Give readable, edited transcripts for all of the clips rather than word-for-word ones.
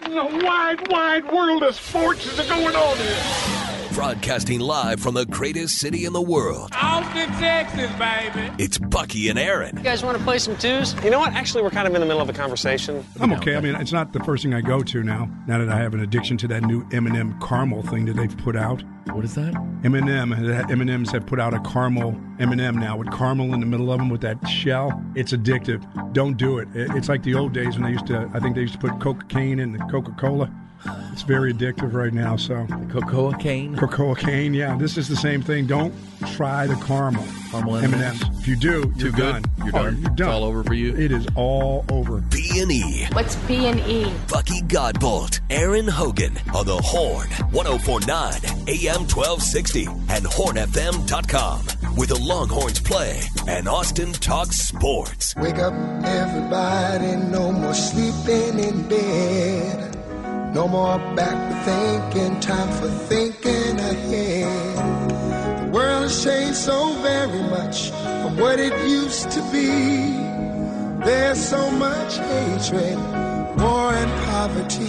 in the wide, wide world of sports is going on here? Broadcasting live from the greatest city in the world. Austin, Texas, baby. It's Bucky and Aaron. You guys want to play some twos? You know what? Actually, we're kind of in the middle of a conversation. I'm okay. I mean, it's not the first thing I go to now that I have an addiction to that new M&M caramel thing that they've put out. What is that? M&M's have put out a caramel M&M now with caramel in the middle of them with that shell. It's addictive. Don't do it. It's like the old days when I think they used to put cocaine in the Coca-Cola. It's very addictive right now, so. Cocoa cane? Cocoa cane, yeah. This is the same thing. Don't try the caramel M&M's. If you do, you're done. You're done. You're done. It's all over for you? It is all over. B&E. What's B&E? Bucky Godbolt, Aaron Hogan on the Horn, 104.9 AM 1260 and hornfm.com, where the Longhorns play and Austin talks sports. Wake up, everybody, no more sleeping in bed. No more back thinking, time for thinking ahead. The world has changed so very much from what it used to be. There's so much hatred, war and poverty.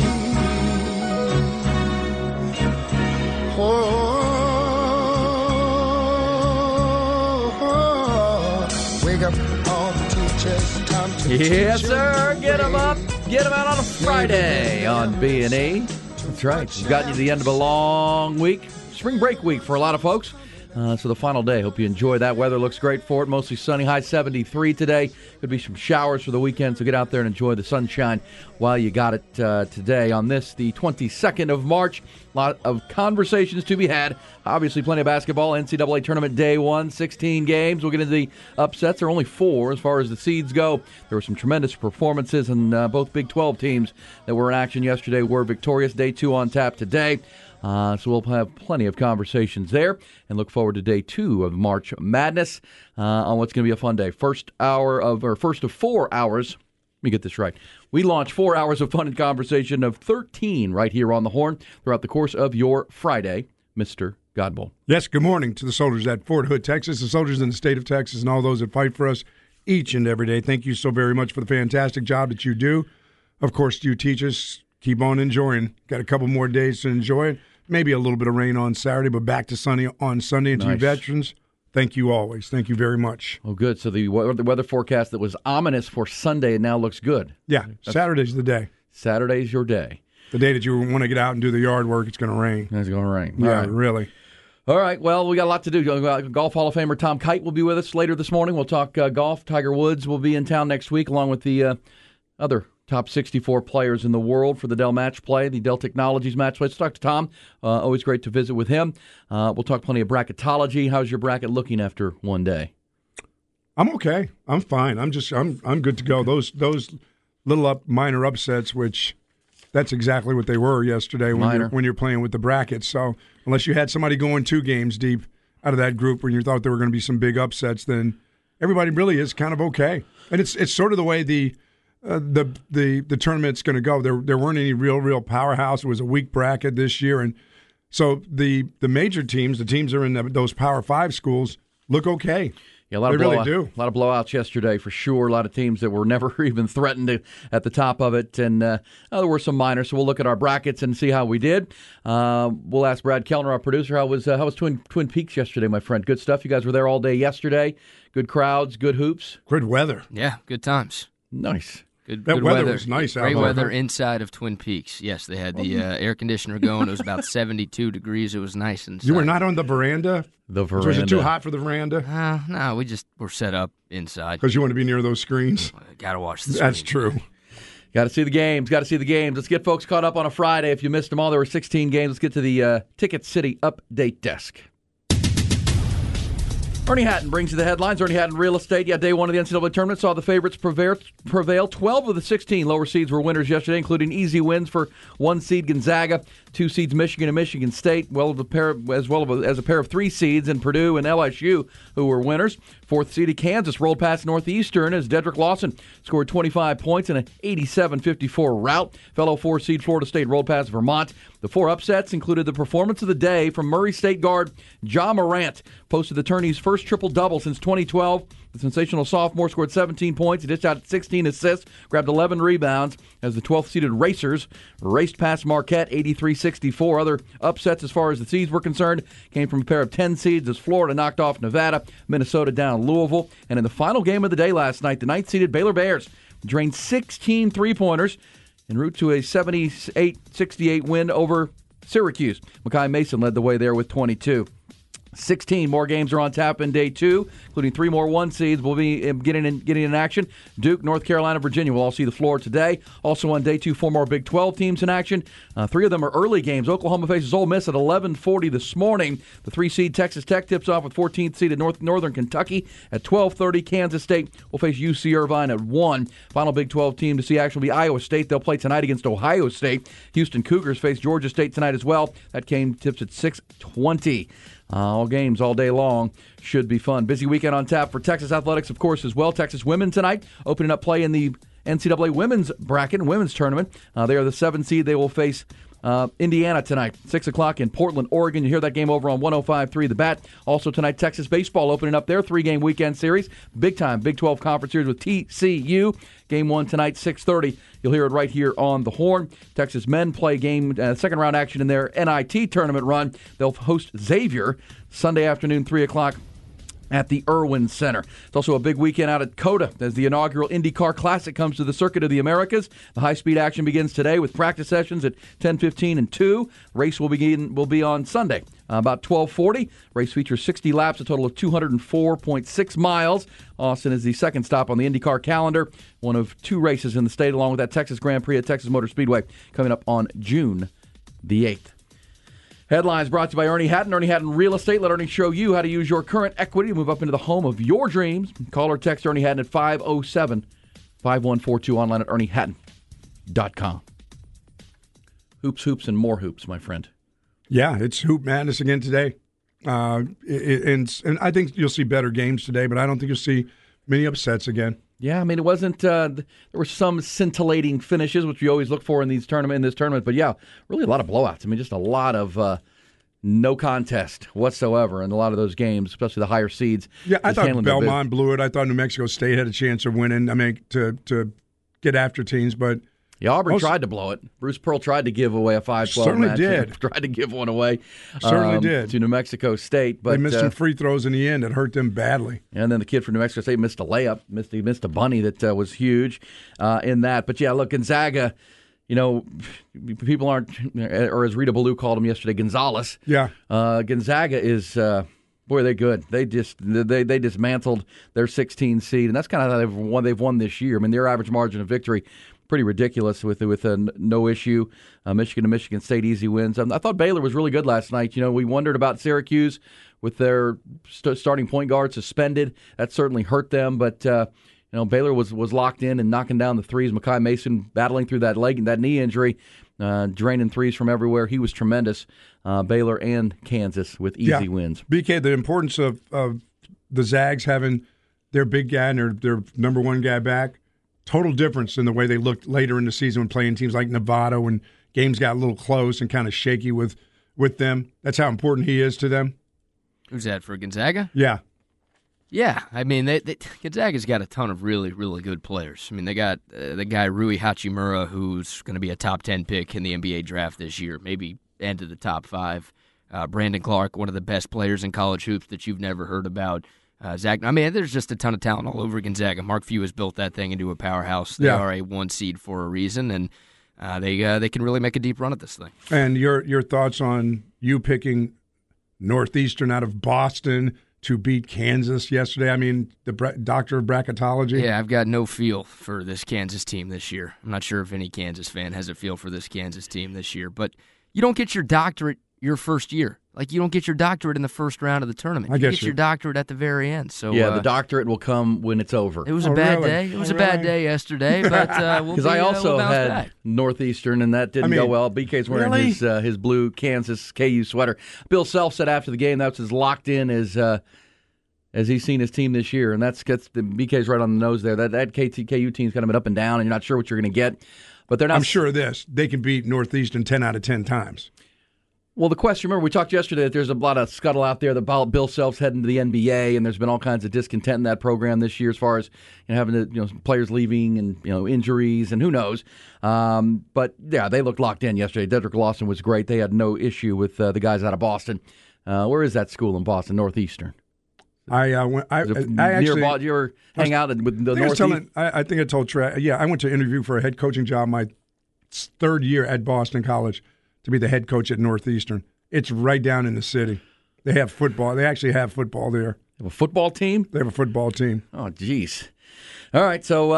Wake up all the teachers, time to Yes, teach sir. Get them up. them. Get them out on a Friday on B&E. That's right. We've gotten you to the end of a long week. Spring break week for a lot of folks. So the final day. Hope you enjoy that. Weather looks great for it. Mostly sunny. High 73 today. Could be some showers for the weekend, so get out there and enjoy the sunshine while you got it today. On this, the 22nd of March, a lot of conversations to be had. Obviously, plenty of basketball. NCAA Tournament Day 1, 16 games. We'll get into the upsets. There are only 4 as far as the seeds go. There were some tremendous performances, and both Big 12 teams that were in action yesterday were victorious. Day 2 on tap today. So we'll have plenty of conversations there and look forward to day 2 of March Madness on what's going to be a fun day. First of 4 hours. Let me get this right. We launch 4 hours of fun and conversation of 13 right here on the Horn throughout the course of your Friday, Mr. Godbolt. Yes, good morning to the soldiers at Fort Hood, Texas, the soldiers in the state of Texas, and all those that fight for us each and every day. Thank you so very much for the fantastic job that you do. Of course, you teach us. Keep on enjoying. Got a couple more days to enjoy it. Maybe a little bit of rain on Saturday, but back to sunny on Sunday. And to you veterans, thank you always. Thank you very much. Oh, good. So the weather forecast that was ominous for Sunday, it now looks good. Yeah, Saturday's the day. Saturday's your day. The day that you want to get out and do the yard work, it's going to rain. It's going to rain. Yeah, All right. really. All right, well, we got a lot to do. Golf Hall of Famer Tom Kite will be with us later this morning. We'll talk golf. Tiger Woods will be in town next week, along with the other top 64 players in the world for the Dell Match Play, the Dell Technologies Match Play. Let's talk to Tom. Always great to visit with him. We'll talk plenty of bracketology. How's your bracket looking after one day? I'm okay. I'm fine. I'm good to go. Those little minor upsets, which that's exactly what they were yesterday when you're playing with the brackets. So unless you had somebody going 2 games deep out of that group when you thought there were going to be some big upsets, then everybody really is kind of okay. And it's sort of the way the tournament's going to go. There weren't any real powerhouse. It was a weak bracket this year, and so the major teams, the teams that are in those Power 5 schools, look okay. Yeah, a lot they of really do. A lot of blowouts yesterday for sure. A lot of teams that were never even threatened at the top of it, and there were some minors. So we'll look at our brackets and see how we did. We'll ask Brad Kellner, our producer, how was Twin Peaks yesterday, my friend? Good stuff. You guys were there all day yesterday. Good crowds, good hoops, good weather. Yeah, good times. Nice. Good weather was nice out there. Great weather inside of Twin Peaks. Yes, they had the air conditioner going. It was about 72 degrees. It was nice inside. You were not on the veranda? Was it too hot for the veranda? No, we just were set up inside. Because you want to be near those screens? Got to watch the screens. That's true. Got to see the games. Let's get folks caught up on a Friday. If you missed them all, there were 16 games. Let's get to the Ticket City update desk. Ernie Hatton brings you the headlines. Ernie Hatton Real Estate. Yeah, day 1 of the NCAA tournament saw the favorites prevail. 12 of the 16 lower seeds were winners yesterday, including easy wins for 1 seed Gonzaga, 2 seeds Michigan and Michigan State, as a pair of 3 seeds in Purdue and LSU, who were winners. 4th seeded Kansas rolled past Northeastern as Dedrick Lawson scored 25 points in an 87-54 rout. Fellow 4 seed Florida State rolled past Vermont. The 4 upsets included the performance of the day from Murray State guard Ja Morant. Posted the tourney's first triple-double since 2012. the sensational sophomore, scored 17 points. He dished out 16 assists, grabbed 11 rebounds as the 12th-seeded Racers raced past Marquette 83-64. Other upsets as far as the seeds were concerned came from a pair of 10 seeds as Florida knocked off Nevada, Minnesota down Louisville. And in the final game of the day last night, the 9th-seeded Baylor Bears drained 16 three-pointers en route to a 78-68 win over Syracuse. Makai Mason led the way there with 22. 16 more games are on tap in day 2, including 3 more 1 seeds will be getting in action. Duke, North Carolina, Virginia will all see the floor today. Also on day 2, 4 more Big 12 teams in action. 3 of them are early games. Oklahoma faces Ole Miss at 11:40 this morning. The 3-seed Texas Tech tips off with 14th seeded Northern Kentucky at 12:30. Kansas State will face UC Irvine at 1. Final Big 12 team to see action will be Iowa State. They'll play tonight against Ohio State. Houston Cougars face Georgia State tonight as well. That game tips at 6:20. All games all day long should be fun. Busy weekend on tap for Texas athletics, of course, as well. Texas women tonight opening up play in the NCAA women's bracket and women's tournament. They are the 7th seed. They will face Indiana tonight, 6 o'clock in Portland, Oregon. You hear that game over on 105.3 The Bat. Also tonight, Texas baseball opening up their 3-game weekend series. Big-time Big 12 conference series with TCU. Game 1 tonight, 6:30. You'll hear it right here on the Horn. Texas men play second-round action in their NIT tournament run. They'll host Xavier Sunday afternoon, 3 o'clock. At the Irwin Center. It's also a big weekend out at COTA as the inaugural IndyCar Classic comes to the Circuit of the Americas. The high-speed action begins today with practice sessions at 10:15 and 2. Race will be on Sunday about 12:40. Race features 60 laps, a total of 204.6 miles. Austin is the second stop on the IndyCar calendar, one of 2 races in the state, along with that Texas Grand Prix at Texas Motor Speedway coming up on June the 8th. Headlines brought to you by Ernie Hatton. Ernie Hatton Real Estate. Let Ernie show you how to use your current equity to move up into the home of your dreams. Call or text Ernie Hatton at 507-5142, online at erniehatton.com. Hoops, and more hoops, my friend. Yeah, it's Hoop Madness again today. And I think you'll see better games today, but I don't think you'll see many upsets again. Yeah, I mean, it wasn't. There were some scintillating finishes, which we always look for in this tournament. But yeah, really a lot of blowouts. I mean, just a lot of no contest whatsoever in a lot of those games, especially the higher seeds. Yeah, I thought Belmont blew it. I thought New Mexico State had a chance of winning. I mean, to get after teams, but. Yeah, Auburn tried to blow it. Bruce Pearl tried to give away a 5-12 match. Did. Tried to give one away. Certainly did. To New Mexico State. But they missed some free throws in the end. It hurt them badly. And then the kid from New Mexico State missed a layup. He missed a bunny that was huge in that. But, yeah, look, Gonzaga, people aren't, or as Rita Ballou called him yesterday, Gonzalez. Yeah. Gonzaga is... boy, they're good. They dismantled their 16 seed, and that's kind of how they've won this year. I mean, their average margin of victory pretty ridiculous with no issue. Michigan to Michigan State, easy wins. I thought Baylor was really good last night. We wondered about Syracuse with their starting point guard suspended. That certainly hurt them, but Baylor was locked in and knocking down the threes. Makai Mason battling through that knee injury, draining threes from everywhere. He was tremendous. Baylor and Kansas with easy wins. BK, the importance of the Zags having their big guy and their number one guy back, total difference in the way they looked later in the season when playing teams like Nevada when games got a little close and kind of shaky with them. That's how important he is to them. Who's that, for Gonzaga? Yeah. Yeah, I mean, Gonzaga's got a ton of really, really good players. I mean, they got the guy Rui Hachimura, who's going to be a top 10 pick in the NBA draft this year, maybe into the top 5. Brandon Clark, one of the best players in college hoops that you've never heard about. Zach, I mean, there's just a ton of talent all over Gonzaga. Mark Few has built that thing into a powerhouse. They are a 1 seed for a reason, and they can really make a deep run at this thing. And your thoughts on you picking Northeastern out of Boston to beat Kansas yesterday? I mean, the doctor of bracketology. Yeah, I've got no feel for this Kansas team this year. I'm not sure if any Kansas fan has a feel for this Kansas team this year, but you don't get your doctorate your first year. Like, you don't get your doctorate in the first round of the tournament. You get your doctorate at the very end. So the doctorate will come when it's over. It was a bad day. It was a bad day yesterday, but because I also had back. Northeastern, and that didn't go well. BK's wearing his blue Kansas KU sweater. Bill Self said after the game that's as locked in as he's seen his team this year, and that's the BK's right on the nose there. That KU team's kind of been up and down, and you're not sure what you're going to get. But they're not. I'm sure of this: they can beat Northeastern 10 out of 10 times. Well, the question, remember, we talked yesterday that there's a lot of scuttle out there about Bill Self's heading to the NBA, and there's been all kinds of discontent in that program this year as far as having players leaving and injuries and who knows. But, yeah, they looked locked in yesterday. Dedrick Lawson was great. They had no issue with the guys out of Boston. Where is that school in Boston? Northeastern. I actually did you ever hang out with the Northeast? I think I told Trey. Yeah, I went to interview for a head coaching job my third year at Boston College to be the head coach at Northeastern. It's right down in the city. They have football. They actually have football there. They have a football team? They have a football team. Oh, geez. All right, so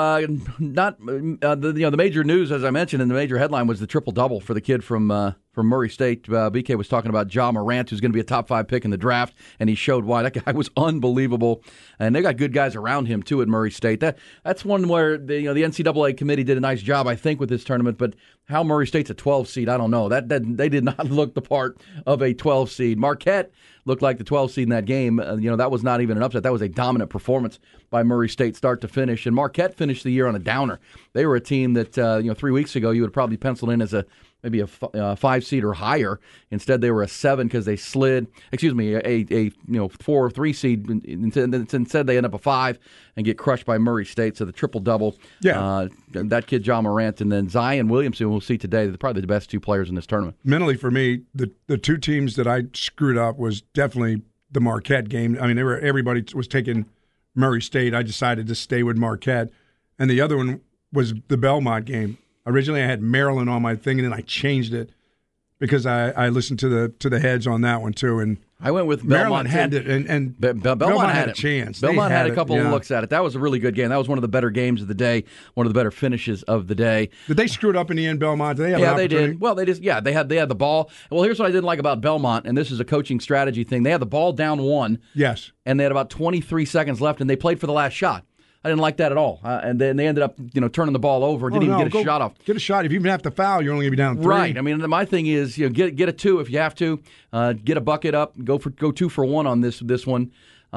the major news, as I mentioned, and the major headline was the triple-double for the kid from Murray State. BK was talking about Ja Morant, who's going to be a top-5 pick in the draft, and he showed why. That guy was unbelievable, and they got good guys around him, too, at Murray State. That's one where the NCAA committee did a nice job, I think, with this tournament, but how Murray State's a 12 seed, I don't know. That they did not look the part of a 12 seed. Marquette looked like the 12 seed in that game. That was not even an upset. That was a dominant performance by Murray State start to finish. And Marquette finished the year on a downer. They were a team that 3 weeks ago you would probably penciled in as maybe a 5 seed or higher. Instead, they were a 7 because they slid. Excuse me, a 4 or 3 seed. Instead, they end up a 5 and get crushed by Murray State. So the triple double. Yeah, that kid Ja Morant and then Zion Williamson. We'll see today. They're probably the best 2 players in this tournament. Mentally, for me, the 2 teams that I screwed up was definitely the Marquette game. I mean, everybody was taking Murray State. I decided to stay with Marquette, and the other one was the Belmont game. Originally, I had Maryland on my thing, and then I changed it because I listened to the heads on that one too. And I went with Maryland Belmont had it, and Belmont had a chance. Belmont had a couple of looks at it. That was a really good game. That was one of the better games of the day, one of the better finishes of the day. Did they screw it up in the end, Belmont? Did they have an they opportunity? did. Well, they had the ball. Well, here's what I didn't like about Belmont, and this is a coaching strategy thing. They had the ball down 1. Yes. And they had about 23 seconds left, and they played for the last shot. I didn't like that at all. And then they ended up, turning the ball over. Didn't even get a shot off. Get a shot. If you even have to foul, you're only going to be down 3. Right. I mean, my thing is, get a 2 if you have to. Get a bucket up. Go 2 for 1 on this one.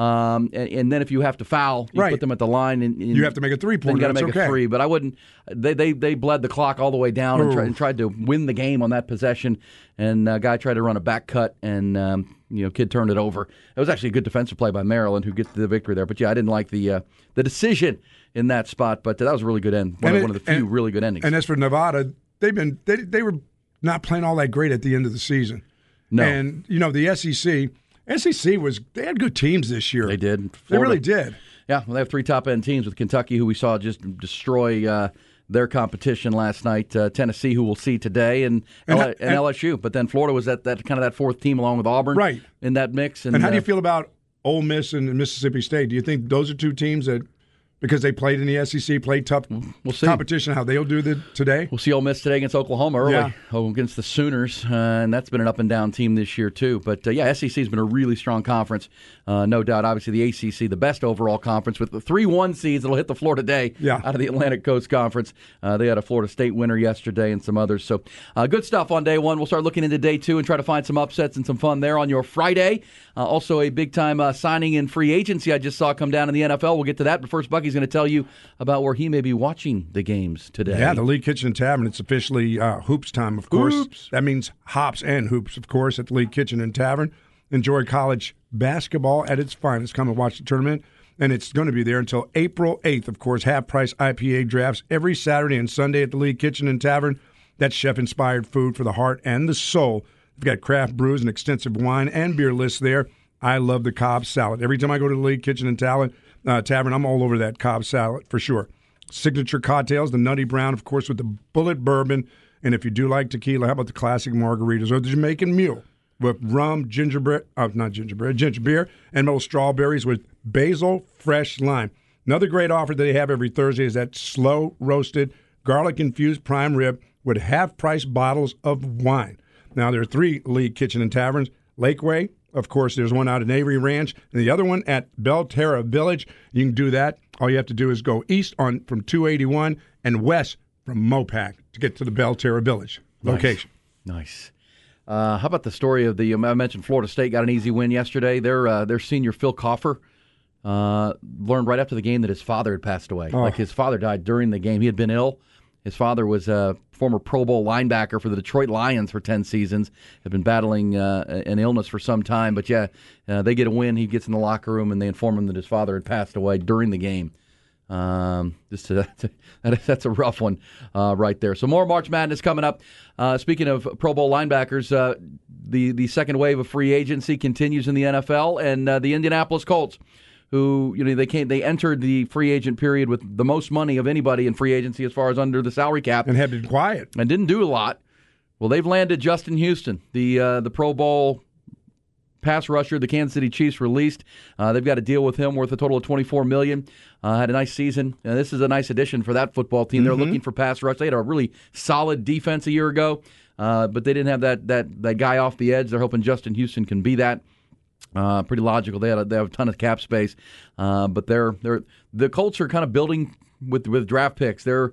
And then if you have to foul, you put them at the line, and you have to make a 3-pointer. Then you got to make a 3. But I wouldn't. They bled the clock all the way down and tried to win the game on that possession. And a guy tried to run a back cut, and kid turned it over. It was actually a good defensive play by Maryland, who gets the victory there. But yeah, I didn't like the decision in that spot. But that was a really good end. One of the few really good endings. And as for Nevada, they were not playing all that great at the end of the season. No. And the SEC they had good teams this year. They did. They really did. Yeah, well, they have 3 top-end teams with Kentucky, who we saw just destroy their competition last night. Tennessee, who we'll see today, and LSU. But then Florida was that kind of that 4th team along with Auburn in that mix. And how do you feel about Ole Miss and Mississippi State? Do you think those are 2 teams that, because they played in the SEC, played tough competition, how they'll do today? We'll see Ole Miss today against Oklahoma early against the Sooners, and that's been an up-and-down team this year too. But, SEC's been a really strong conference, no doubt. Obviously, the ACC, the best overall conference, with the 3-1 seeds that'll hit the floor today out of the Atlantic Coast Conference. They had a Florida State winner yesterday and some others. So good stuff on day 1. We'll start looking into day 2 and try to find some upsets and some fun there on your Friday. Also, a big-time signing in free agency I just saw come down in the NFL. We'll get to that, but first, Bucky's going to tell you about where he may be watching the games today. Yeah, the Lee Kitchen Tavern. It's officially hoops time, of course. Hoops. That means hops and hoops, of course, at the Lee Kitchen and Tavern. Enjoy college basketball at its finest. Come and watch the tournament, and it's going to be there until April 8th, of course. Half-price IPA drafts every Saturday and Sunday at the Lee Kitchen and Tavern. That's chef-inspired food for the heart and the soul. We've got craft brews and extensive wine and beer lists there. I love the Cobb salad. Every time I go to the Lee Kitchen and Tavern, I'm all over that Cobb salad for sure. Signature cocktails, the Nutty Brown, of course, with the Bullet Bourbon. And if you do like tequila, how about the classic margaritas or the Jamaican Mule with rum, ginger beer, and little strawberries with basil, fresh lime. Another great offer that they have every Thursday is that slow-roasted, garlic-infused prime rib with half-price bottles of wine. Now, there are 3 Lee Kitchen and Taverns. Lakeway, of course, there's one out at Avery Ranch, and the other one at Belterra Village. You can do that. All you have to do is go east from 281 and west from Mopac to get to the Belterra Village location. Nice. How about the story of I mentioned Florida State got an easy win yesterday. Their senior, Phil Coffer, learned right after the game that his father had passed away. Like his father died during the game. He had been ill, His father was a former Pro Bowl linebacker for the Detroit Lions for 10 seasons. Had been battling an illness for some time. But, they get a win. He gets in the locker room, and they inform him that his father had passed away during the game. That's a rough one right there. So more March Madness coming up. Speaking of Pro Bowl linebackers, the second wave of free agency continues in the NFL, and the Indianapolis Colts, who they entered the free agent period with the most money of anybody in free agency as far as under the salary cap, and have been quiet and didn't do a lot. Well, they've landed Justin Houston, the Pro Bowl pass rusher the Kansas City Chiefs released. They've got a deal with him worth a total of $24 million. Had a nice season. This is a nice addition for that football team. They're looking for pass rush. They had a really solid defense a year ago, but they didn't have that guy off the edge. They're hoping Justin Houston can be that. Pretty logical. They have a ton of cap space, but the Colts are kind of building with draft picks. They're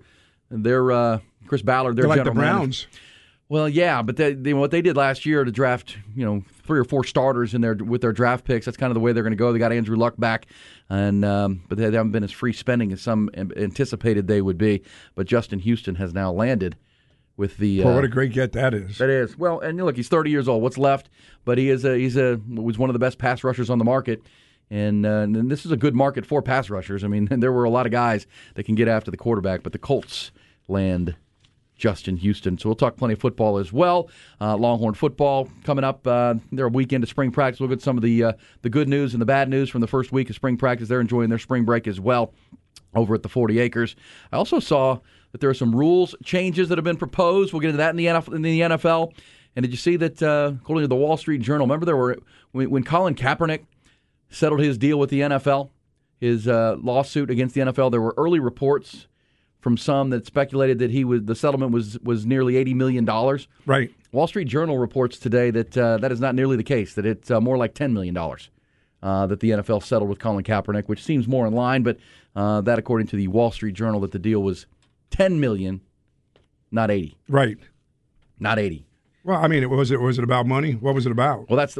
Chris Ballard. They're like the Browns. Manager. Well, yeah, but what they did last year to draft, 3 or 4 starters with their draft picks, that's kind of the way they're going to go. They got Andrew Luck back, and but they haven't been as free spending as some anticipated they would be. But Justin Houston has now landed with the. Well, what a great get that is! That is. Well, and look, he's 30 years old. What's left? But he was one of the best pass rushers on the market. And this is a good market for pass rushers. I mean, there were a lot of guys that can get after the quarterback, but the Colts land Justin Houston. So we'll talk plenty of football as well. Longhorn football coming up. They're a weekend of spring practice. We'll get some of the good news and the bad news from the first week of spring practice. They're enjoying their spring break as well over at the 40 Acres. I also saw that there are some rules changes that have been proposed. We'll get into that in the NFL. And did you see that, according to the Wall Street Journal, remember there were when Colin Kaepernick settled his deal with the NFL, his lawsuit against the NFL, there were early reports from some that speculated that the settlement was nearly $80 million. Right. Wall Street Journal reports today that that is not nearly the case, that it's more like $10 million that the NFL settled with Colin Kaepernick, which seems more in line, but that according to the Wall Street Journal, that the deal was $10 million, not 80. Right. Not 80. Well, I mean, was it about money? What was it about? Well,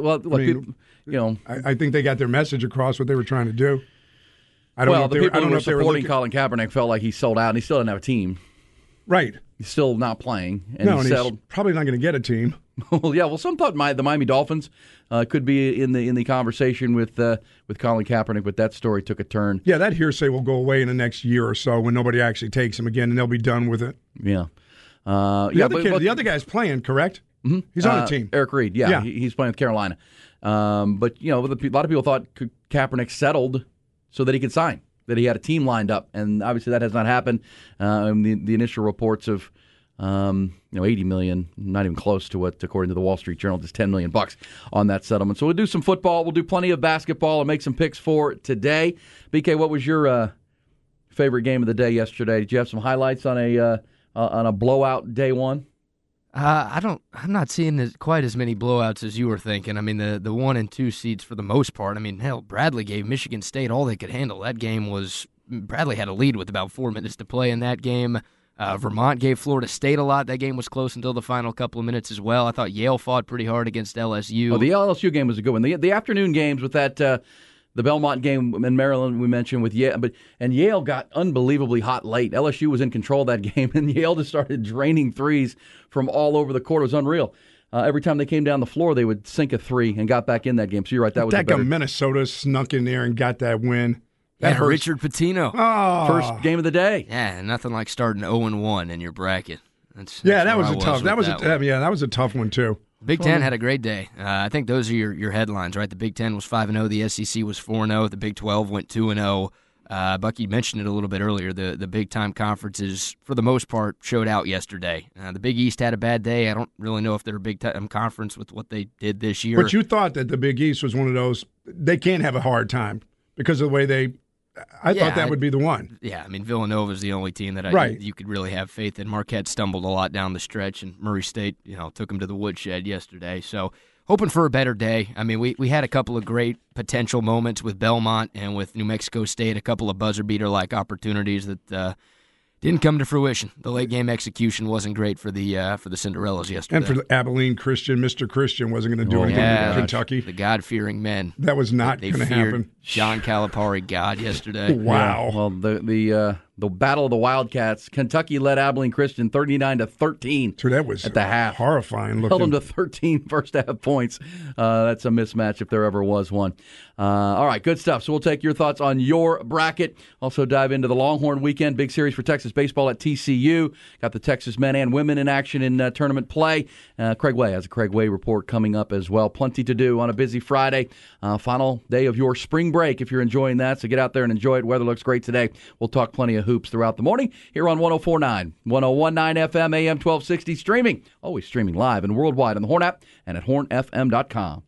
I think they got their message across what they were trying to do. I don't know if people who were supporting Colin Kaepernick felt like he sold out, and he still didn't have a team. Right. He's still not playing, and he's probably not going to get a team. Well, yeah. Well, some thought the Miami Dolphins could be in the conversation with Colin Kaepernick, but that story took a turn. Yeah, that hearsay will go away in the next year or so when nobody actually takes him again, and they'll be done with it. Yeah. The other guy's playing, correct? Mm-hmm. He's on the team. Eric Reed, yeah. He's playing with Carolina. But a lot of people thought Kaepernick settled so that he could sign, that he had a team lined up, and obviously that has not happened. The initial reports of $80 million, not even close to what, according to the Wall Street Journal, just $10 million on that settlement. So we'll do some football, we'll do plenty of basketball, and make some picks for today. BK, what was your favorite game of the day yesterday? Did you have some highlights on a blowout day one? I'm not seeing quite as many blowouts as you were thinking. I mean, the 1 and 2 seeds for the most part. I mean, hell, Bradley gave Michigan State all they could handle. That game Bradley had a lead with about 4 minutes to play in that game. Vermont gave Florida State a lot. That game was close until the final couple of minutes as well. I thought Yale fought pretty hard against LSU. Oh, the LSU game was a good one. The afternoon games with that. The Belmont game in Maryland we mentioned with Yale, and Yale got unbelievably hot late. LSU was in control of that game, and Yale just started draining threes from all over the court. It was unreal. Every time they came down the floor, they would sink a three and got back in that game. So you're right, that was better. Minnesota snuck in there and got that win. That hurt. Richard Pitino. Oh. First game of the day. Yeah, nothing like starting 0-1 in your bracket. That was a tough one too. Big Ten had a great day. I think those are your headlines, right? The Big Ten was 5-0. The SEC was 4-0. The Big 12 went 2-0. Bucky mentioned it a little bit earlier. The big-time conferences, for the most part, showed out yesterday. The Big East had a bad day. I don't really know if they're a big-time conference with what they did this year. But you thought that the Big East was one of those, they can't have a hard time because of the way they – I thought that would be the one. Yeah, I mean, Villanova's the only team that you could really have faith in. Marquette stumbled a lot down the stretch, and Murray State, took them to the woodshed yesterday. So hoping for a better day. I mean, we had a couple of great potential moments with Belmont and with New Mexico State, a couple of buzzer-beater-like opportunities that didn't come to fruition. The late-game execution wasn't great for the Cinderellas yesterday. And for Abilene Christian, Mr. Christian wasn't going to do anything to Kentucky. The God-fearing men. That was not going to happen. John Calipari God yesterday. Wow. Yeah, well, the The Battle of the Wildcats. Kentucky led Abilene Christian 39-13. So that was at the half. Horrifying looking. Held them to 13 first half points. That's a mismatch if there ever was one. All right, good stuff. So we'll take your thoughts on your bracket. Also dive into the Longhorn weekend. Big series for Texas baseball at TCU. Got the Texas men and women in action in tournament play. Craig Way has a Craig Way report coming up as well. Plenty to do on a busy Friday. Final day of your spring break if you're enjoying that. So get out there and enjoy it. Weather looks great today. We'll talk plenty of hoops throughout the morning here on 104.9, 101.9 FM, AM 1260. Streaming, always streaming live and worldwide on the Horn app and at hornfm.com.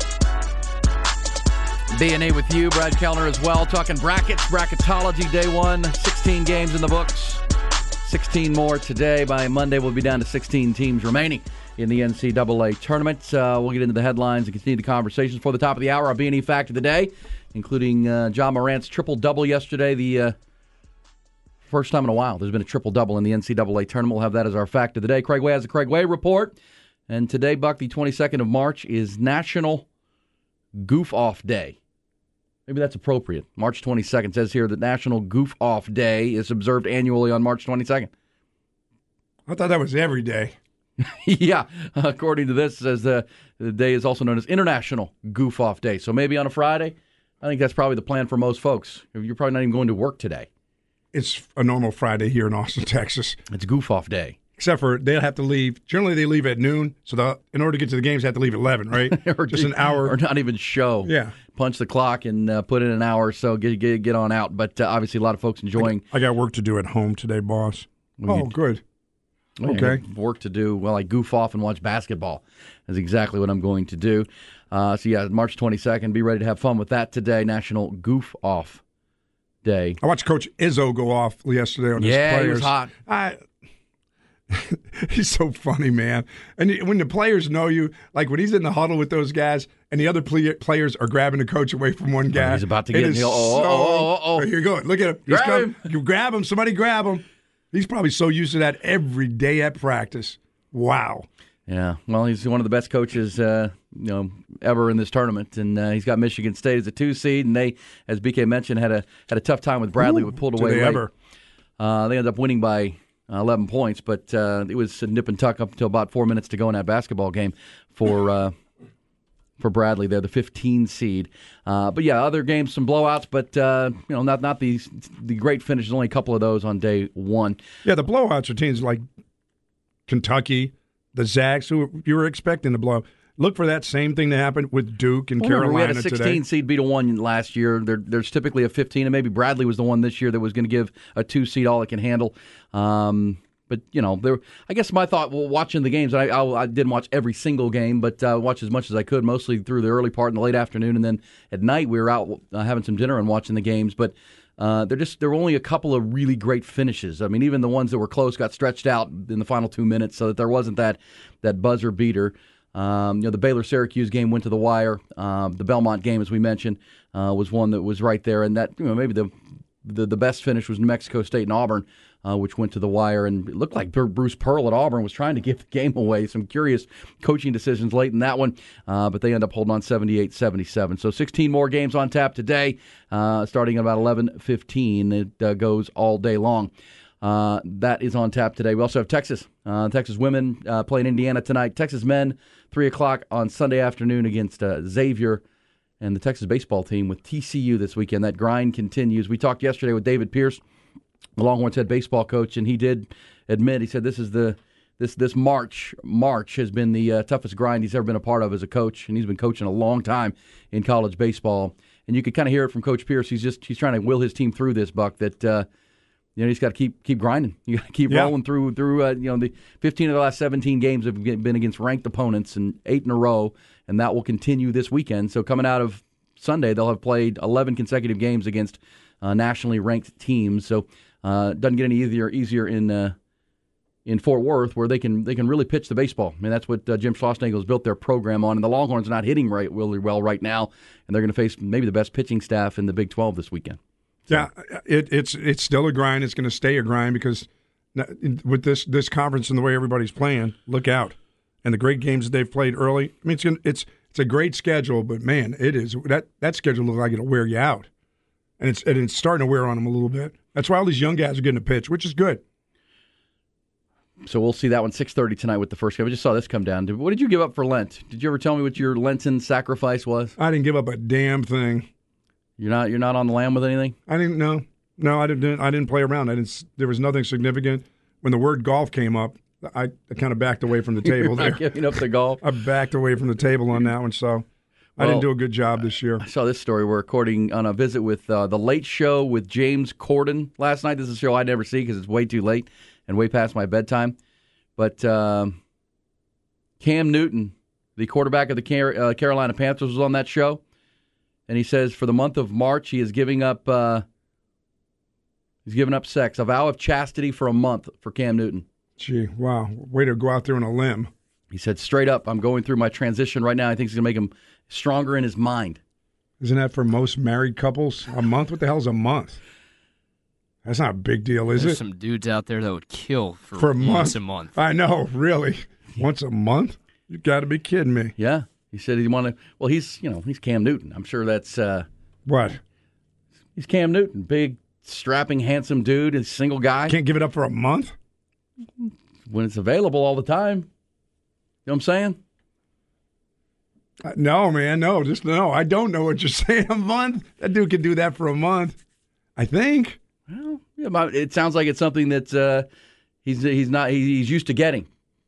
B&A with you, Brad Kellner as well, talking brackets, bracketology, day one, 16 games in the books, 16 more today. By Monday, we'll be down to 16 teams remaining in the NCAA tournament. We'll get into the headlines and continue the conversations for the top of the hour. Our B&E fact of the day, including John Morant's triple-double yesterday, the first time in a while there's been a triple-double in the NCAA tournament. We'll have that as our fact of the day. Craig Way has a Craig Way report. And today, Buck, the 22nd of March, is National Goof-Off Day. Maybe that's appropriate. March 22nd says here that National Goof-Off Day is observed annually on March 22nd. I thought that was every day. Yeah, according to this, it says the day is also known as International Goof-Off Day. So maybe on a Friday? I think that's probably the plan for most folks. You're probably not even going to work today. It's a normal Friday here in Austin, Texas. It's Goof-Off Day. Except for they'll have to leave. Generally, they leave at noon. So in order to get to the games, they have to leave at 11, right? Or just an hour. Or not even show. Yeah. Punch the clock and put in an hour or so, get on out. But obviously, a lot of folks enjoying. I got work to do at home today, boss. Good. Okay. Work to do. Well, I goof off and watch basketball. That's exactly what I'm going to do. So, yeah, March 22nd. Be ready to have fun with that today. National Goof Off Day. I watched Coach Izzo go off yesterday on his players. Yeah, he was hot. He's so funny, man. And when the players know you, like when he's in the huddle with those guys and the other players are grabbing the coach away from one guy. He's about to get in. Here you go. Look at him. You grab him. Somebody grab him. He's probably so used to that every day at practice. Wow. Yeah. Well, he's one of the best coaches ever in this tournament, and he's got Michigan State as a 2 seed, and they, as BK mentioned, had a tough time with Bradley. We pulled away late. They ended up winning by 11 points, but it was a nip and tuck up until about 4 minutes to go in that basketball game for Bradley. They're the 15 seed. But yeah, other games, some blowouts, but not the great finishes. Only a couple of those on day one. Yeah, the blowouts are teams like Kentucky, the Zags, who you were expecting to blow. Look for that same thing to happen with Duke and Carolina we had a 16 today. Seed beat a 1 last year. There's typically a 15, and maybe Bradley was the one this year that was going to give a 2 seed all it can handle. But I guess my thought, watching the games, I didn't watch every single game, but watched as much as I could, mostly through the early part in the late afternoon, and then at night we were out having some dinner and watching the games. But there were only a couple of really great finishes. I mean, even the ones that were close got stretched out in the final 2 minutes, so that there wasn't that buzzer beater. The Baylor-Syracuse game went to the wire. The Belmont game, as we mentioned, was one that was right there, and that maybe the best finish was New Mexico State and Auburn, which went to the wire, and it looked like Bruce Pearl at Auburn was trying to give the game away. Some curious coaching decisions late in that one, but they end up holding on 78-77. So 16 more games on tap today, starting at about 11:15. It goes all day long. That is on tap today. We also have Texas. Texas women playing Indiana tonight. Texas men, 3 o'clock on Sunday afternoon against Xavier and the Texas baseball team with TCU this weekend. That grind continues. We talked yesterday with David Pierce, the Longhorns head baseball coach, and he did admit, he said this is this March has been the toughest grind he's ever been a part of as a coach, and he's been coaching a long time in college baseball. And you could kind of hear it from Coach Pierce. He's trying to will his team through this, Buck, that you just got to keep grinding. You got to keep rolling through. The 15 of the last 17 games have been against ranked opponents, and 8 in a row, and that will continue this weekend. So coming out of Sunday, they'll have played 11 consecutive games against nationally ranked teams. So doesn't get any easier in Fort Worth, where they can really pitch the baseball. I mean, that's what Jim Schlossnagel has built their program on. And the Longhorns are not hitting really well right now, and they're going to face maybe the best pitching staff in the Big 12 this weekend. Yeah, it's still a grind. It's going to stay a grind because with this conference and the way everybody's playing, look out. And the great games that they've played early. I mean, it's a great schedule, but man, it is that schedule looks like it'll wear you out, and it's starting to wear on them a little bit. That's why all these young guys are getting a pitch, which is good. So we'll see that one 6:30 tonight with the first game. I just saw this come down. What did you give up for Lent? Did you ever tell me what your Lenten sacrifice was? I didn't give up a damn thing. You're not on the lam with anything? I didn't know. No, I didn't play around. There was nothing significant. When the word golf came up, I kind of backed away from the table there. Not giving up the golf? I backed away from the table on that one, so I didn't do a good job this year. I saw this story. We're recording on a visit with The Late Show with James Corden last night. This is a show I never see because it's way too late and way past my bedtime. But Cam Newton, the quarterback of the Carolina Panthers, was on that show. And he says for the month of March, he is giving up sex, a vow of chastity for a month for Cam Newton. Gee, wow. Way to go out there on a limb. He said, straight up, I'm going through my transition right now. I think it's going to make him stronger in his mind. Isn't that for most married couples? A month? What the hell's a month? That's not a big deal, is There's it? some dudes out there that would kill for once a month. I know, really. Once a month? You got to be kidding me. Yeah. He said he wanted. Well, he's Cam Newton. I'm sure that's what. He's Cam Newton, big, strapping, handsome dude, and single guy. Can't give it up for a month when it's available all the time. You know what I'm saying? No, man, no. Just no. I don't know what you're saying. A month? That dude can do that for a month. I think. Well, yeah, it sounds like it's something that he's used to getting.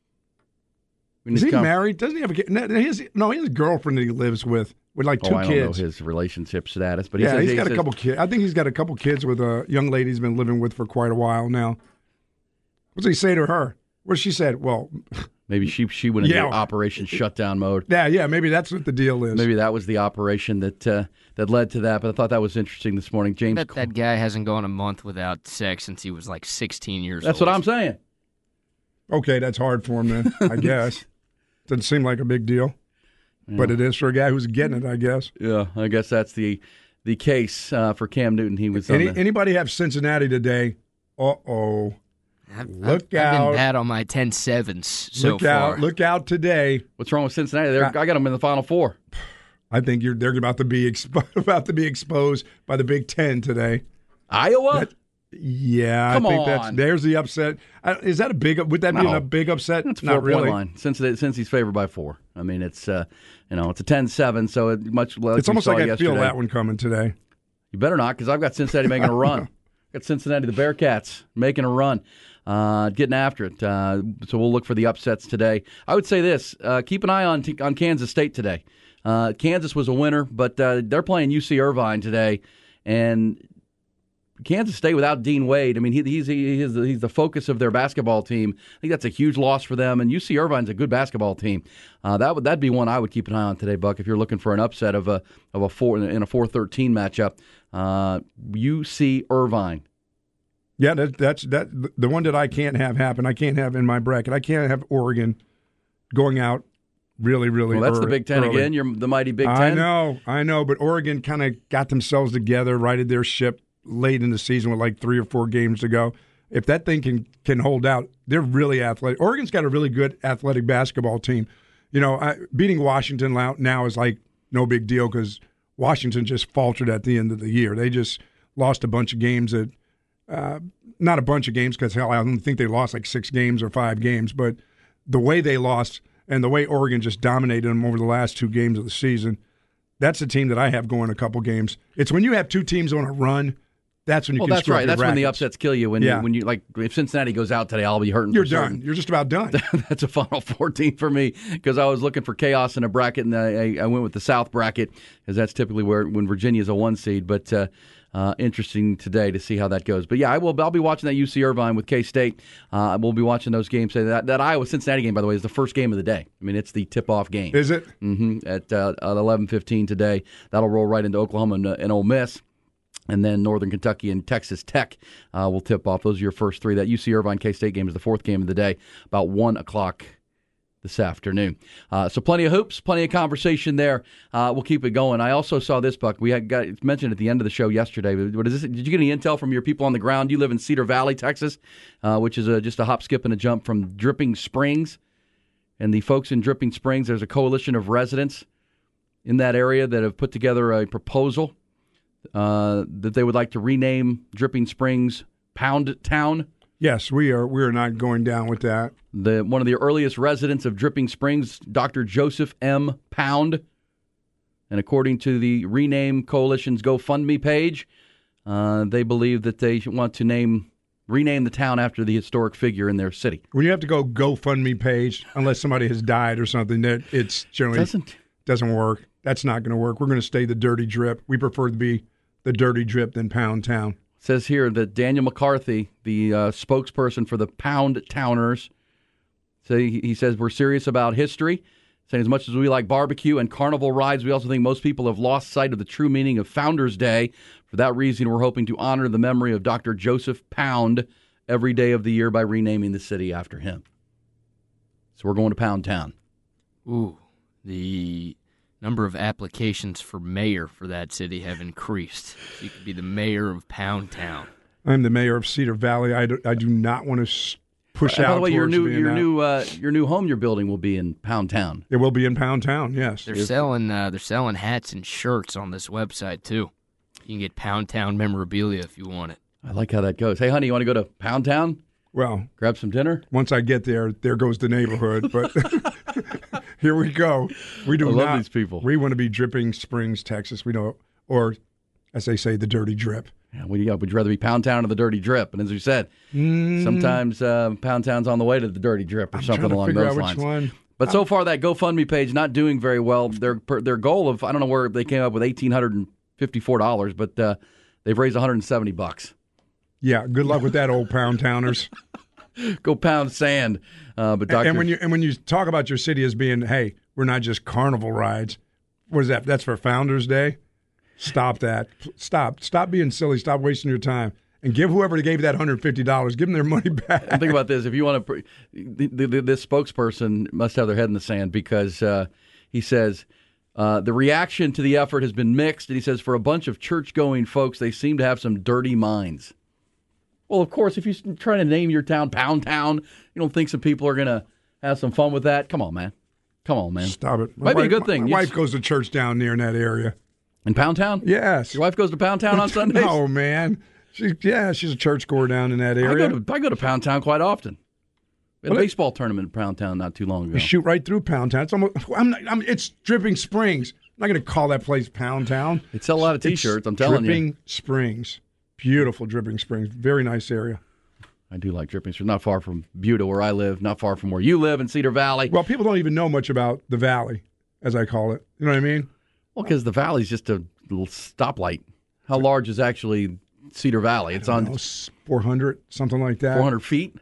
Is he married? Doesn't he have a kid? No, he has a girlfriend that he lives with like 2 kids. I don't know his relationship status, but he's got a couple kids. I think he's got a couple kids with a young lady he's been living with for quite a while now. What's he say to her? What she said? Well, maybe she went into Operation Shutdown mode. Yeah, maybe that's what the deal is. Maybe that was the operation that led to that. But I thought that was interesting this morning. James, I bet that guy hasn't gone a month without sex since he was like 16 years old. That's what I'm saying. Okay, that's hard for him then, I guess. Doesn't seem like a big deal, but it is for a guy who's getting it, I guess. Yeah, I guess that's the case for Cam Newton. He was anybody have Cincinnati today? Uh-oh. I've been bad on my 10-7s so far. Look out today. What's wrong with Cincinnati? I got them in the Final Four. I think they're about to be exposed by the Big Ten today. Iowa? Yeah, Come I think on. There's the upset. Is that a big? Would that be a big upset? It's not really. Line. Since he's favored by 4. I mean, it's it's a 10-7, so it's almost like I feel that one coming today. You better not, because I've got Cincinnati making a run. Got Cincinnati, the Bearcats, making a run, getting after it. So we'll look for the upsets today. I would say this: keep an eye on Kansas State today. Kansas was a winner, but they're playing UC Irvine today, and Kansas State without Dean Wade. I mean, he's the focus of their basketball team. I think that's a huge loss for them. And UC Irvine's a good basketball team. That'd be one I would keep an eye on today, Buck. If you're looking for an upset of a 4-13 matchup, UC Irvine. Yeah, that's the one that I can't have happen. I can't have in my bracket. I can't have Oregon going out really, really. Well, that's the Big Ten again. You're the mighty Big Ten. I know, but Oregon kind of got themselves together, righted their ship late in the season with like 3 or 4 games to go. If that thing can hold out, they're really athletic. Oregon's got a really good athletic basketball team. You know, beating Washington now is like no big deal because Washington just faltered at the end of the year. They just lost a bunch of games that not a bunch of games because, hell, I don't think they lost like 6 games or 5 games, but the way they lost and the way Oregon just dominated them over the last 2 games of the season, that's the team that I have going a couple games. It's when you have 2 teams on a run, that's when you can screw up your That's when the brackets. upsets kill you. When you like, if Cincinnati goes out today, I'll be hurting. You're done. You're just about done. That's a Final 14 for me because I was looking for chaos in a bracket, and I went with the South bracket because that's typically when Virginia's a 1 seed. But interesting today to see how that goes. But yeah, I'll be watching that UC Irvine with K-State. We'll be watching those games. That Iowa-Cincinnati game, by the way, is the first game of the day. I mean, it's the tip-off game. Is it? Mm-hmm. At 11:15 today. That'll roll right into Oklahoma and Ole Miss. And then Northern Kentucky and Texas Tech will tip off. Those are your first 3. That UC Irvine K-State game is the 4th game of the day, about 1 o'clock this afternoon. So plenty of hoops, plenty of conversation there. We'll keep it going. I also saw this, Buck. We got mentioned at the end of the show yesterday. What is this? Did you get any intel from your people on the ground? You live in Cedar Valley, Texas, which is just a hop, skip, and a jump from Dripping Springs. And the folks in Dripping Springs, there's a coalition of residents in that area that have put together a proposal that they would like to rename Dripping Springs Pound Town. Yes, we are not going down with that. One of the earliest residents of Dripping Springs, Dr. Joseph M. Pound. And according to the Rename Coalition's GoFundMe page, they believe that they want to rename the town after the historic figure in their city. When you have to go GoFundMe page, unless somebody has died or something, that it's generally doesn't work. That's not going to work. We're going to stay the Dirty Drip. We prefer to be the Dirty Drip than Pound Town. It says here that Daniel McCarthy, the spokesperson for the Pound Towners, he says we're serious about history. Saying as much as we like barbecue and carnival rides, we also think most people have lost sight of the true meaning of Founders Day. For that reason, we're hoping to honor the memory of Dr. Joseph Pound every day of the year by renaming the city after him. So we're going to Pound Town. Ooh, the number of applications for mayor for that city have increased. So you could be the mayor of Pound Town. I'm the mayor of Cedar Valley. I do not want to push out. By the way, your towards new home you're building will be in Pound Town. It will be in Pound Town. Yes, they're selling hats and shirts on this website too. You can get Pound Town memorabilia if you want it. I like how that goes. Hey, honey, you want to go to Pound Town? Well, grab some dinner. Once I get there goes the neighborhood. But here we go. We do I not. love these people. We want to be Dripping Springs, Texas. We know, or as they say, the Dirty Drip. Yeah, would you rather be Pound Town or the Dirty Drip? And as we said, sometimes Pound Town's on the way to the Dirty Drip or something along those lines. Which one. But so far, that GoFundMe page not doing very well. Their goal of, I don't know where they came up with $1,854, but they've raised $170. Yeah, good luck with that, old Pound Towners. Go pound sand. But Dr. And when you talk about your city as being, hey, we're not just carnival rides. What is that? That's for Founders Day. Stop that. Stop being silly. Stop wasting your time. And give whoever gave you that $150, give them their money back. And think about this. If you want to, this spokesperson must have their head in the sand because he says the reaction to the effort has been mixed. And he says for a bunch of church-going folks, they seem to have some dirty minds. Well, of course, if you're trying to name your town Pound Town, you don't think some people are going to have some fun with that? Come on, man. Stop it. Might be a good thing. My wife goes to church down near in that area. In Pound Town? Yes. Your wife goes to Pound Town on Sundays? No, man. She's a churchgoer down in that area. I go to Pound Town quite often. We had a baseball tournament in Pound Town not too long ago. You shoot right through Pound Town. It's Dripping Springs. I'm not going to call that place Pound Town. They sell a lot of T-shirts, I'm telling you. Dripping Springs. Beautiful Dripping Springs. Very nice area. I do like Dripping Springs. Not far from Buda, where I live. Not far from where you live in Cedar Valley. Well, people don't even know much about the Valley, as I call it. You know what I mean? Well, because the Valley's just a little stoplight. How large is actually Cedar Valley? It's on 400, something like that. 400 feet?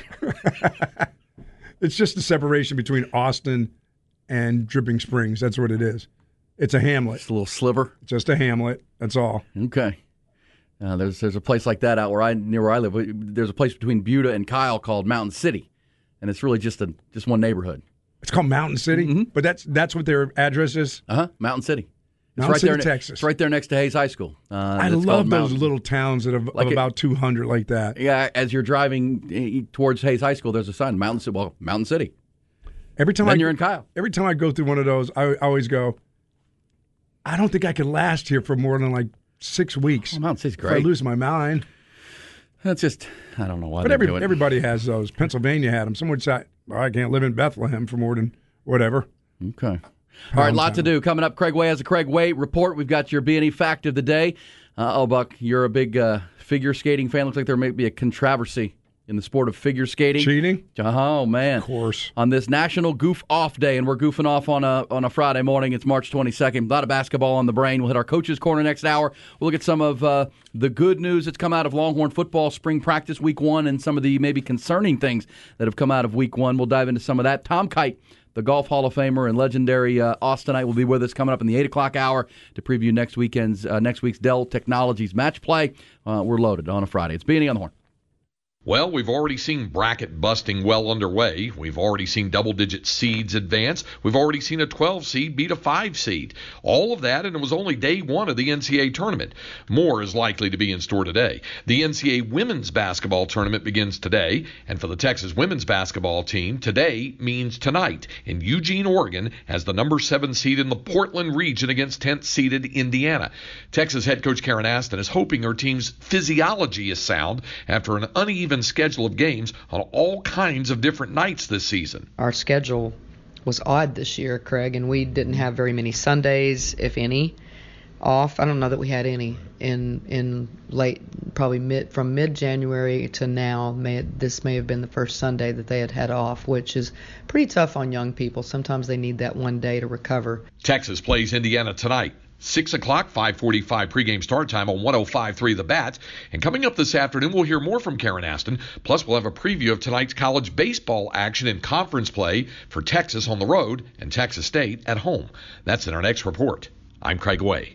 It's just the separation between Austin and Dripping Springs. That's what it is. It's a hamlet. It's a little sliver. Just a hamlet. That's all. Okay. There's a place like that out near where I live. There's a place between Buda and Kyle called Mountain City, and it's really just one neighborhood. It's called Mountain City, but that's what their address is. Mountain City. Mountain City, Texas. It's right there next to Hayes High School. I love those little towns that have about 200 like that. Yeah, as you're driving towards Hayes High School, there's a sign, Mountain City. Every time you're in Kyle. Every time I go through one of those, I always go, I don't think I could last here for more than like 6 weeks. Well, Mountain City's great. If I lose my mind. That's just, I don't know why but they do it. Everybody has those. Pennsylvania had them. Someone would say, I can't live in Bethlehem for more than whatever. Okay. All right, lot to do. Coming up, Craig Way has a Craig Way report. We've got your B&E fact of the day. Buck, you're a big figure skating fan. Looks like there may be a controversy in the sport of figure skating. Cheating? Oh, man. Of course. On this National Goof Off Day, and we're goofing off on a Friday morning. It's March 22nd. A lot of basketball on the brain. We'll hit our Coach's Corner next hour. We'll look at some of the good news that's come out of Longhorn football spring practice week 1 and some of the maybe concerning things that have come out of week 1. We'll dive into some of that. Tom Kite, the Golf Hall of Famer and legendary Austinite, will be with us coming up in the 8 o'clock hour to preview next week's Dell Technologies match play. We're loaded on a Friday. It's B&E on the Horn. Well, we've already seen bracket busting well underway. We've already seen double-digit seeds advance. We've already seen a 12 seed beat a 5 seed. All of that, and it was only day one of the NCAA tournament. More is likely to be in store today. The NCAA women's basketball tournament begins today, and for the Texas women's basketball team, today means tonight in Eugene, Oregon, as the number 7 seed in the Portland region against 10th seeded Indiana. Texas head coach Karen Aston is hoping her team's physiology is sound after an uneven schedule of games on all kinds of different nights this season. Our schedule was odd this year, Craig, and we didn't have very many Sundays, if any, off. I don't know that we had any in late, probably from mid-January to now. This may have been the first Sunday that they had off, which is pretty tough on young people. Sometimes they need that one day to recover. Texas plays Indiana tonight. 6 o'clock, 5:45 pregame start time on 105.3 The Bat. And coming up this afternoon, we'll hear more from Karen Aston. Plus, we'll have a preview of tonight's college baseball action and conference play for Texas on the road and Texas State at home. That's in our next report. I'm Craig Way.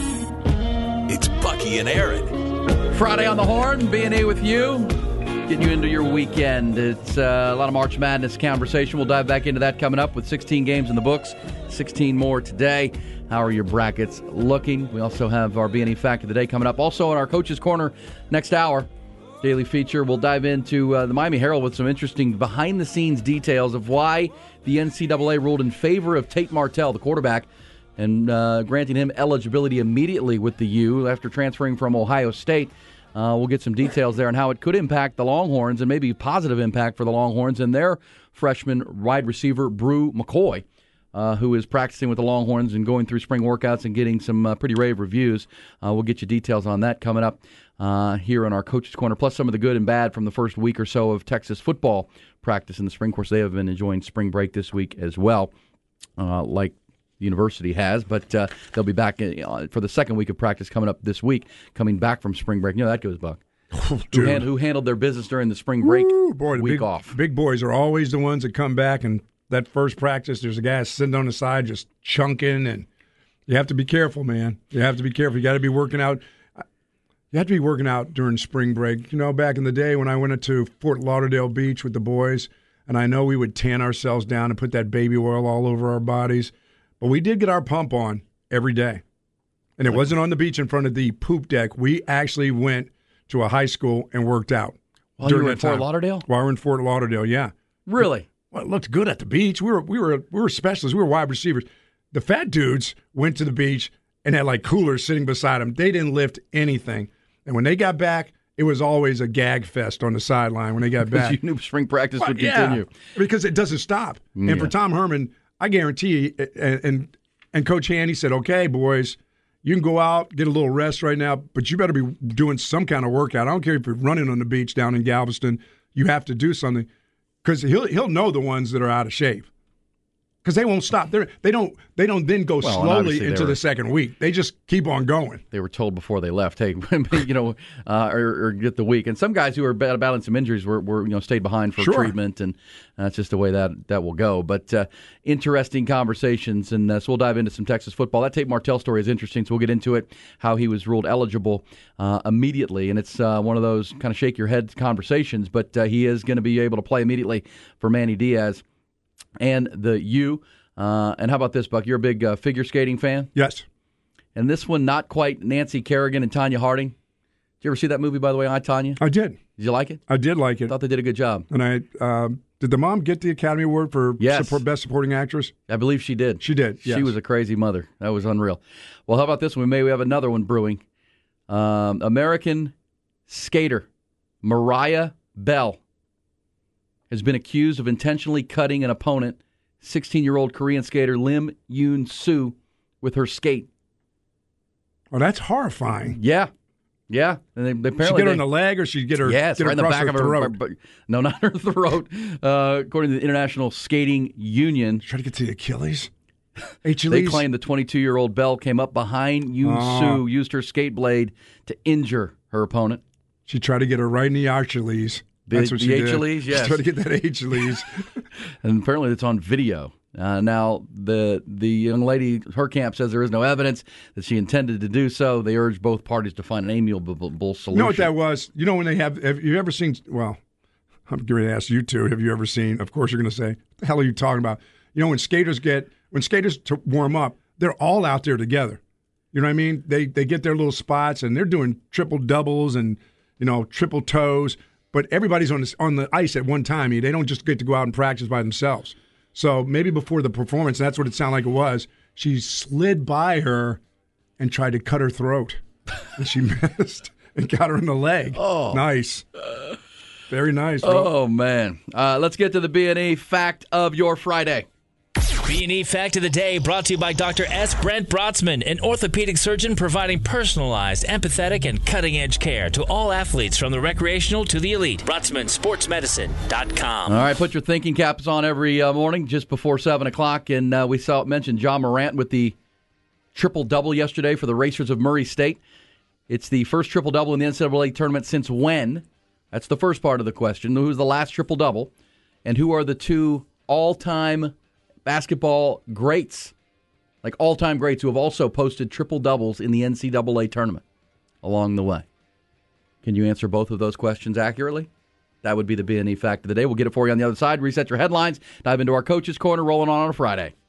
It's Bucky and Aaron. Friday on the Horn, B&A with you. Getting you into your weekend. It's a lot of March Madness conversation. We'll dive back into that coming up with 16 games in the books, 16 more today. How are your brackets looking? We also have our B&E Fact of the Day coming up. Also in our Coach's Corner next hour, daily feature, we'll dive into the Miami Herald with some interesting behind-the-scenes details of why the NCAA ruled in favor of Tate Martell, the quarterback, and granting him eligibility immediately with the U after transferring from Ohio State. We'll get some details there on how it could impact the Longhorns and maybe positive impact for the Longhorns and their freshman wide receiver, Brew McCoy, who is practicing with the Longhorns and going through spring workouts and getting some pretty rave reviews. We'll get you details on that coming up here in our Coach's Corner, plus some of the good and bad from the first week or so of Texas football practice in the spring. Of course, they have been enjoying spring break this week as well, like the university has, but they'll be back for the second week of practice coming up this week, coming back from spring break. You know, that goes, Buck. Who handled their business during the spring break week off. Big boys are always the ones that come back, and that first practice, there's a guy sitting on the side just chunking, and you have to be careful, man. You have to be careful. You got to be working out. You have to be working out during spring break. You know, back in the day when I went to Fort Lauderdale Beach with the boys, and I know we would tan ourselves down and put that baby oil all over our bodies, but we did get our pump on every day. And it wasn't on the beach in front of the poop deck. We actually went to a high school and worked out. While you were in Fort Lauderdale? While we were in Fort Lauderdale, yeah. Really? Well, it looked good at the beach. We were specialists. We were wide receivers. The fat dudes went to the beach and had like coolers sitting beside them. They didn't lift anything. And when they got back, it was always a gag fest on the sideline when they got back. You knew spring practice would continue. Because it doesn't stop. Yeah. And for Tom Herman, I guarantee you, and Coach Handy said, okay, boys, you can go out, get a little rest right now, but you better be doing some kind of workout. I don't care if you're running on the beach down in Galveston. You have to do something because he'll know the ones that are out of shape. Because they won't stop. They don't then go slowly into the second week. They just keep on going. They were told before they left, hey, or get the week. And some guys who are battling some injuries were stayed behind for treatment, and that's just the way that will go. But interesting conversations, and so we'll dive into some Texas football. That Tate Martell story is interesting, so we'll get into it. How he was ruled eligible immediately, and it's one of those kind of shake your head conversations. But he is going to be able to play immediately for Manny Diaz and the U. And how about this, Buck? You're a big figure skating fan? Yes. And this one, not quite Nancy Kerrigan and Tanya Harding. Did you ever see that movie, by the way, I, Tanya? I did. Did you like it? I did like it. I thought they did a good job. And I did the mom get the Academy Award for Best Supporting Actress? I believe she did. She did, yes. She was a crazy mother. That was unreal. Well, how about this one? We have another one brewing. American skater Mariah Bell has been accused of intentionally cutting an opponent, 16-year-old Korean skater Lim Yoon-soo, with her skate. Oh, that's horrifying. Yeah. Yeah. And they apparently she'd get her in the leg, or she'd get her, right in the back of her throat? No, not her throat. According to the International Skating Union. Try to get to the Achilles? They claim the 22-year-old Bell came up behind Yoon-soo, used her skate blade to injure her opponent. She tried to get her right in the Achilles. That's what she did. Achilles, yes. She tried to get that Achilles. And apparently it's on video. Now, the young lady, her camp says there is no evidence that she intended to do so. They urge both parties to find an amiable solution. You know what that was? You know when they have you ever seen, well, I'm going to ask you two, have you ever seen, of course you're going to say, what the hell are you talking about? You know, when skaters to warm up, they're all out there together. You know what I mean? They get their little spots, and they're doing triple doubles and, triple toes, but everybody's on the ice at one time. They don't just get to go out and practice by themselves. So maybe before the performance, that's what it sounded like it was, she slid by her and tried to cut her throat. And she missed and got her in the leg. Oh. Nice. Very nice. Bro. Oh, man. Let's get to the B&E fact of your Friday. B&E Fact of the Day brought to you by Dr. S. Brent Brotzman, an orthopedic surgeon providing personalized, empathetic, and cutting-edge care to all athletes from the recreational to the elite. BrotzmanSportsMedicine.com. All right, put your thinking caps on every morning just before 7 o'clock. And we saw it mentioned John Morant with the triple-double yesterday for the Racers of Murray State. It's the first triple-double in the NCAA tournament since when? That's the first part of the question. Who's the last triple-double? And who are the two all-time basketball greats, like all-time greats, who have also posted triple-doubles in the NCAA tournament along the way? Can you answer both of those questions accurately? That would be the B&E Fact of the Day. We'll get it for you on the other side. Reset your headlines. Dive into our Coach's Corner, rolling on a Friday.